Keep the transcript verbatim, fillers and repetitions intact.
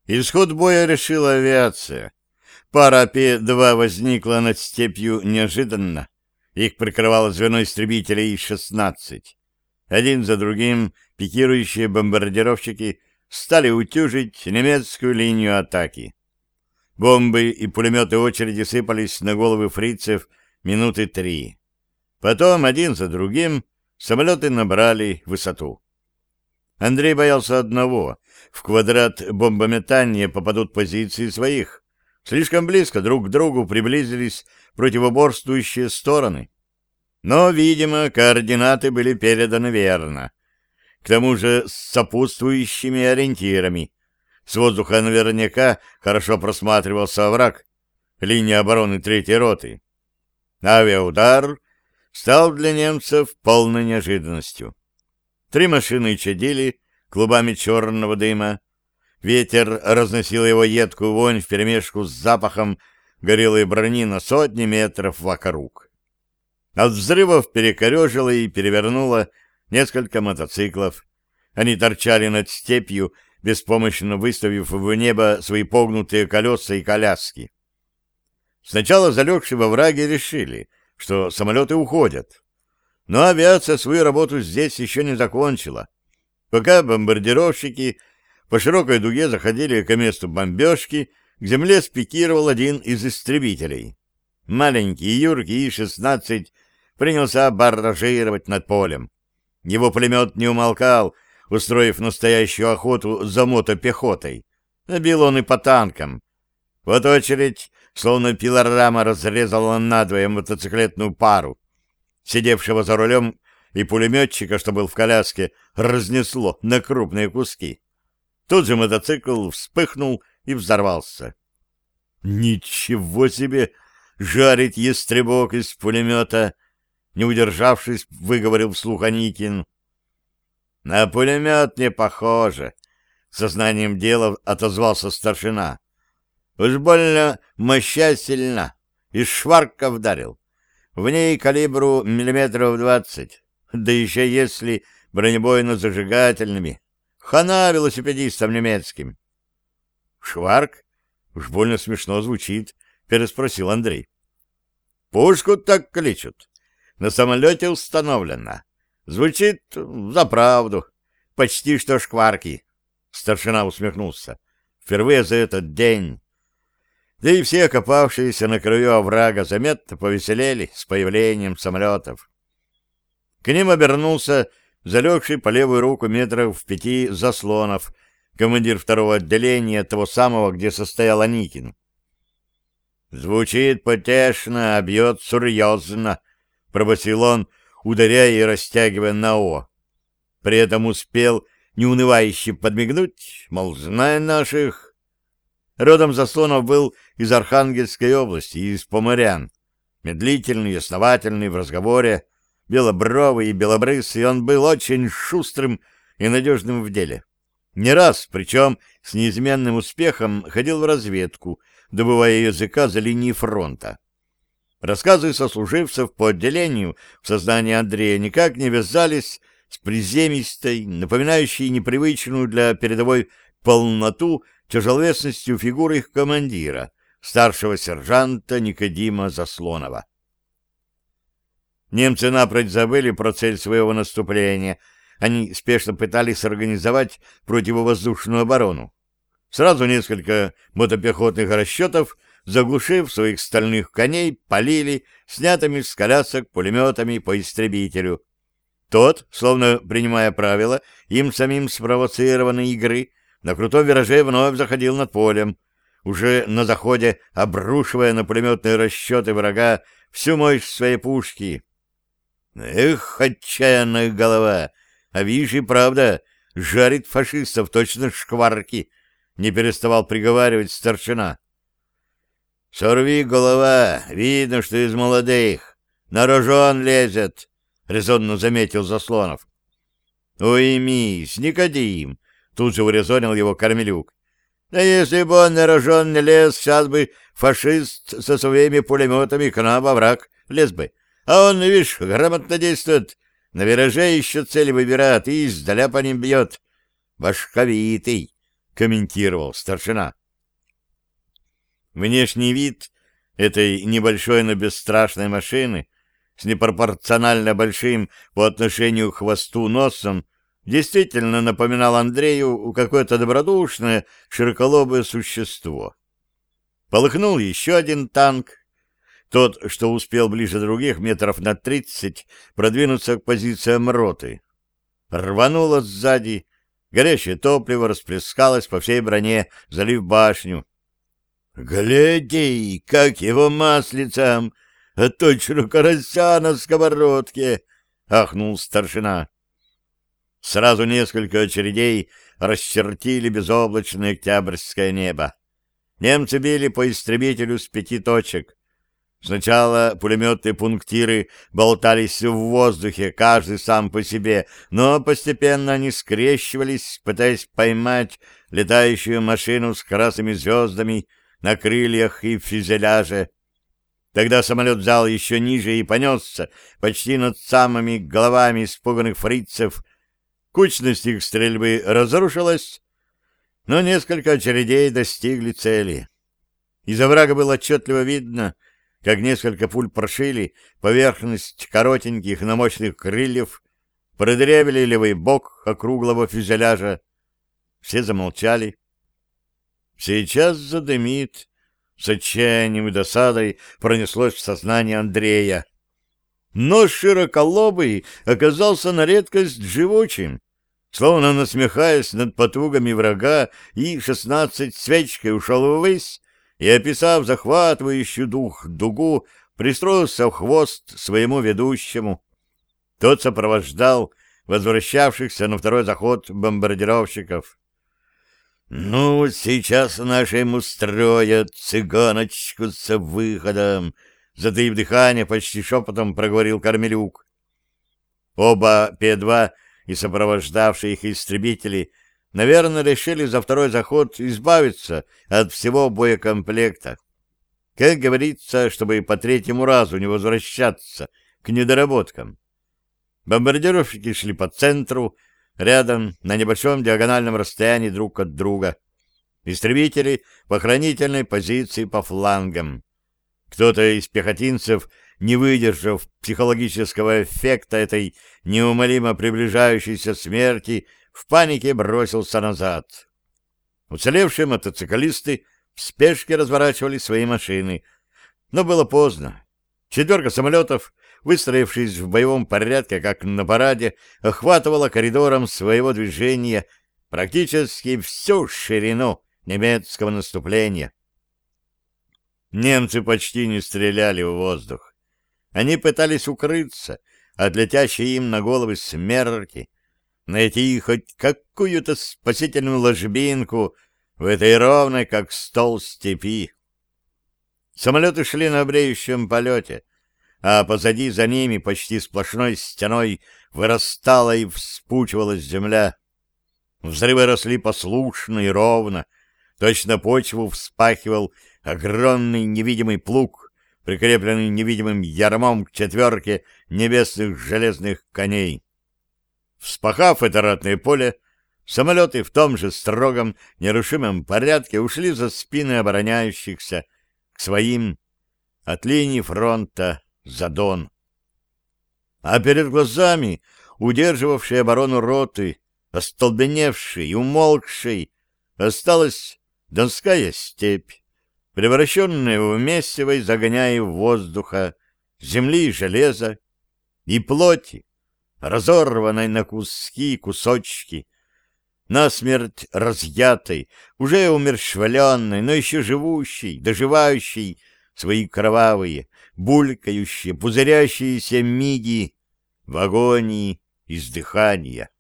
Исход боя решила авиация. Пара П два возникла над степью неожиданно. Их прикрывало звено истребителей И шестнадцать. Один за другим пикирующие бомбардировщики стали утюжить немецкую линию атаки. Бомбы и пулеметы очереди сыпались на головы фрицев минуты три. Потом, один за другим, самолеты набрали высоту. Андрей боялся одного — в квадрат бомбометания попадут позиции своих. Слишком близко друг к другу приблизились противоборствующие стороны. Но, видимо, координаты были переданы верно. К тому же с сопутствующими ориентирами. С воздуха наверняка хорошо просматривался овраг, линия обороны третьей роты. Авиаудар стал для немцев полной неожиданностью. Три машины чадили клубами черного дыма. Ветер разносил его едкую вонь вперемешку с запахом горелой брони на сотни метров вокруг. От взрывов перекорежило и перевернуло несколько мотоциклов. Они торчали над степью, беспомощно выставив в небо свои погнутые колеса и коляски. Сначала залегшие во враге решили, что самолеты уходят. Но авиация свою работу здесь еще не закончила. Пока бомбардировщики по широкой дуге заходили к месту бомбежки, к земле спикировал один из истребителей. Маленький юркий И шестнадцать принялся барражировать над полем. Его пулемет не умолкал, устроив настоящую охоту за мотопехотой. Бил он и по танкам. Вот очередь, словно пилорама, разрезала надвое мотоциклетную пару. Сидевшего за рулем и пулеметчика, что был в коляске, разнесло на крупные куски. Тут же мотоцикл вспыхнул и взорвался. «Ничего себе! Жарить ястребок из пулемета!» Не удержавшись, выговорил вслух Аникин. «На пулемет не похоже», — сознанием дела отозвался старшина. «Уж больно моща сильна, из шварка вдарил. В ней калибру миллиметров двадцать, да еще если бронебойно-зажигательными. Хана велосипедистам немецким». «Шварк? Уж больно смешно звучит», — переспросил Андрей. «Пушку так кличут. На самолете установлено. Звучит за правду. Почти что шкварки». Старшина усмехнулся. «Впервые за этот день». Да и все окопавшиеся на краю оврага заметно повеселели с появлением самолетов. К ним обернулся залегший по левую руку метров в пяти Заслонов, командир второго отделения, того самого, где состоял Аникин. «Звучит потешно, а бьет серьезно», — пробасил он, ударяя и растягивая на «о». При этом успел неунывающе подмигнуть, мол, зная наших. Родом Заслонов был из Архангельской области, из Поморян. Медлительный, основательный в разговоре, белобровый и белобрысый, он был очень шустрым и надежным в деле. Не раз, причем с неизменным успехом, ходил в разведку, добывая языка за линией фронта. Рассказы сослуживцев по отделению в сознании Андрея никак не вязались с приземистой, напоминающей непривычную для передовой полноту тяжеловесностью фигуры их командира, старшего сержанта Никодима Заслонова. Немцы напрочь забыли про цель своего наступления. Они спешно пытались организовать противовоздушную оборону. Сразу несколько мотопехотных расчетов, заглушив своих стальных коней, полили снятыми с колясок пулеметами по истребителю. Тот, словно принимая правила им самим спровоцированной игры, на крутом вираже вновь заходил над полем, уже на заходе обрушивая на пулеметные расчеты врага всю мощь своей пушки. Эх, отчаянная голова! А видишь, и правда, жарит фашистов точно шкварки, не переставал приговаривать старшина. «Сорви голова, видно, что из молодых, на рожон лезет», — резонно заметил Заслонов. «Уймись, Никодим», — тут же урезонил его Кормелюк. «Да если бы он на рожон не лез, сейчас бы фашист со своими пулеметами к нам во враг лез бы. А он, видишь, грамотно действует, на вираже еще цели выбирает и издаля по ним бьет. Башковитый, комментировал старшина. Внешний вид этой небольшой, но бесстрашной машины с непропорционально большим по отношению к хвосту носом действительно напоминал Андрею какое-то добродушное, широколобое существо. Полыхнул еще один танк. Тот, что успел ближе других, метров на тридцать, продвинуться к позициям роты. Рвануло сзади, горящее топливо расплескалось по всей броне, залив башню. «Гляди, как его маслицем! А точно карася на сковородке!» — ахнул старшина. Сразу несколько очередей расчертили безоблачное октябрьское небо. Немцы били по истребителю с пяти точек. Сначала пулеметные пунктиры болтались в воздухе, каждый сам по себе, но постепенно они скрещивались, пытаясь поймать летающую машину с красными звездами на крыльях и фюзеляже. Тогда самолет взял еще ниже и понесся почти над самыми головами испуганных фрицев. Кучность их стрельбы разрушилась, но несколько очередей достигли цели. Из оврага было отчетливо видно, как несколько пуль прошили поверхность коротеньких, но мощных крыльев, продырявили левый бок округлого фюзеляжа. Все замолчали. «Сейчас задымит», — с отчаянием и досадой пронеслось в сознании Андрея. Но широколобый оказался на редкость живучим. Словно насмехаясь над потугами врага, И шестнадцать свечкой ушел ввысь и, описав захватывающую дух дугу, пристроился в хвост своему ведущему. Тот сопровождал возвращавшихся на второй заход бомбардировщиков. «Ну, сейчас нашим устроят цыганочку с выходом», — затаив дыхание, почти шепотом проговорил Кармелюк. Оба П-два и сопровождавшие их истребители, наверное, решили за второй заход избавиться от всего боекомплекта. Как говорится, чтобы по третьему разу не возвращаться к недоработкам. Бомбардировщики шли по центру, рядом, на небольшом диагональном расстоянии друг от друга. Истребители по охранительной позиции по флангам. Кто-то из пехотинцев, не выдержав психологического эффекта этой неумолимо приближающейся смерти, в панике бросился назад. Уцелевшие мотоциклисты в спешке разворачивали свои машины, но было поздно. Четверка самолетов, выстроившись в боевом порядке, как на параде, охватывала коридором своего движения практически всю ширину немецкого наступления. Немцы почти не стреляли в воздух. Они пытались укрыться от летящей им на головы смерти, найти хоть какую-то спасительную ложбинку в этой ровной, как стол, степи. Самолеты шли на бреющем полете, а позади за ними почти сплошной стеной вырастала и вспучивалась земля. Взрывы росли послушно и ровно, точно почву вспахивал огромный невидимый плуг, прикрепленный невидимым ярмом к четверке небесных железных коней. Вспахав это ратное поле, самолеты в том же строгом, нерушимом порядке ушли за спины обороняющихся к своим от линии фронта за Дон. А перед глазами удерживавшей оборону роты, остолбеневшей и умолкшей, осталась Донская степь, превращенная в месиво и загоняя в воздуха земли и железа, и плоти, разорванной на куски и кусочки, насмерть разъятой, уже умерщвленной, но еще живущей, доживающей свои кровавые, булькающие, пузырящиеся миги в агонии издыхания.